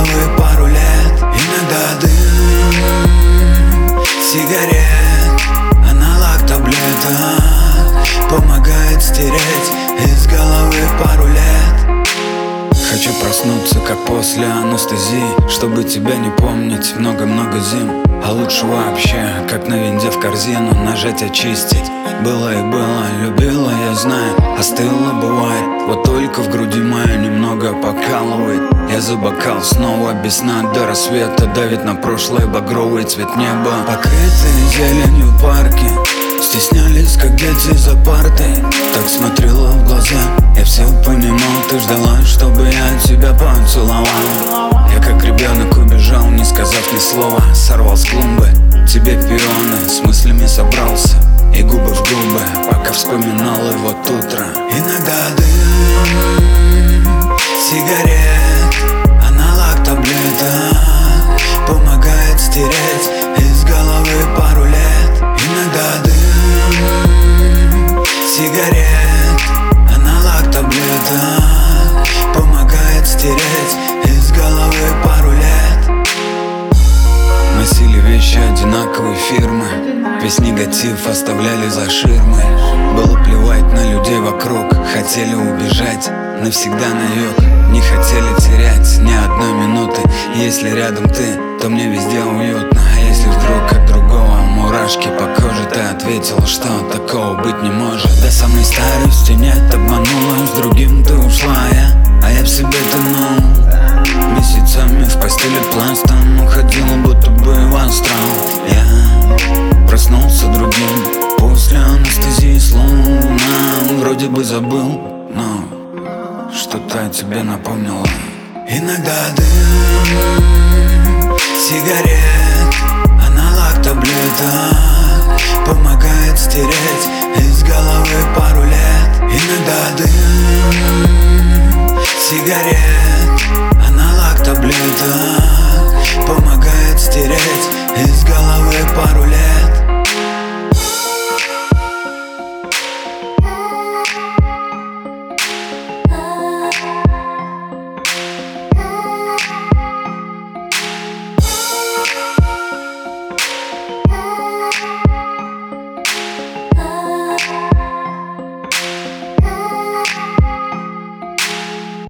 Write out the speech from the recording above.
головы пару лет. Иногда дым сигарет, аналог таблеток, помогает стереть из головы пару лет. Хочу проснуться, как после анестезии, чтобы тебя не помнить много-много зим. А лучше вообще, как на винде в корзину, нажать очистить. Было и было, любила, я знаю, остыло бывает. Вот только в груди моя немного покалывает. Я за бокал снова без сна до рассвета, давит на прошлое багровый цвет неба. Покрытые зеленью парки стеснялись, как дети за партой. Так смотрела в глаза, я все понимал, ты ждала, чтобы я тебя поцеловал. Я как ребенок убежал, не сказав ни слова, сорвал с клумбы тебе пионы, с мыслями собрался и губы в губы, пока вспоминал и вот утро. Иногда дым сигарет, аналог таблеток, помогает стереть из головы пару лет. Иногда дым сигарет, аналог таблеток, помогает стереть из головы пару лет. Носили вещи одинаковой фирмы, весь негатив оставляли за ширмой. Было плевать на людей вокруг, хотели убежать навсегда на юг. Не хотели терять ни одной минуты. Если рядом ты, то мне везде уютно. А если вдруг от другого мурашки по коже, ты ответил, что такого быть не может. До самой старости нет, обманула, с другим ты ушла, а я в себе тонул. Месяцами в постели пластом уходила, будто бы в астрал. Я проснулся другим после анестезии, словно вроде бы забыл, но что-то о тебе напомнило. Иногда дым сигарет, аналог таблеток, помогает стереть из головы пару лет. Иногда дым сигарет, аналог таблеток,